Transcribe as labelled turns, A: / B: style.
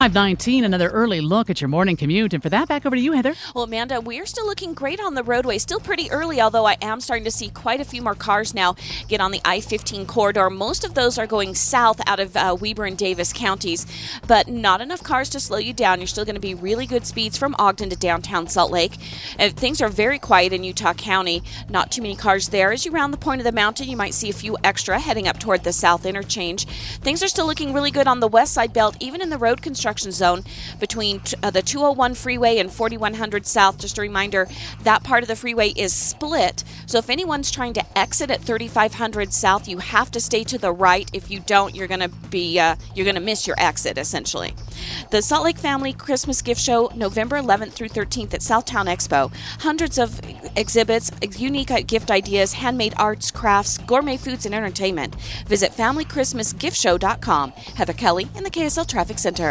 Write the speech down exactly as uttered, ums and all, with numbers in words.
A: five nineteen, another early look at your morning commute. And for that, back over to you, Heather.
B: Well, Amanda, we're still looking great on the roadway. Still pretty early, although I am starting to see quite a few more cars now get on the I fifteen corridor. Most of those are going south out of uh, Weber and Davis counties, but not enough cars to slow you down. You're still going to be really good speeds from Ogden to downtown Salt Lake. Uh, things are very quiet in Utah County. Not too many cars there. As you round the point of the mountain, you might see a few extra heading up toward the south interchange. Things are still looking really good on the west side belt, even in the road construction zone between t- uh, the two oh one freeway and forty-one hundred south. Just a reminder, that part of the freeway is split. So if anyone's trying to exit at thirty-five hundred south, you have to stay to the right. If you don't, you're going to be uh, you're going to miss your exit, essentially. The Salt Lake Family Christmas Gift Show, November eleventh through thirteenth at Southtown Expo. Hundreds of exhibits, unique gift ideas, handmade arts, crafts, gourmet foods, and entertainment. Visit family christmas gift show dot com. Heather Kelly in the K S L Traffic Center.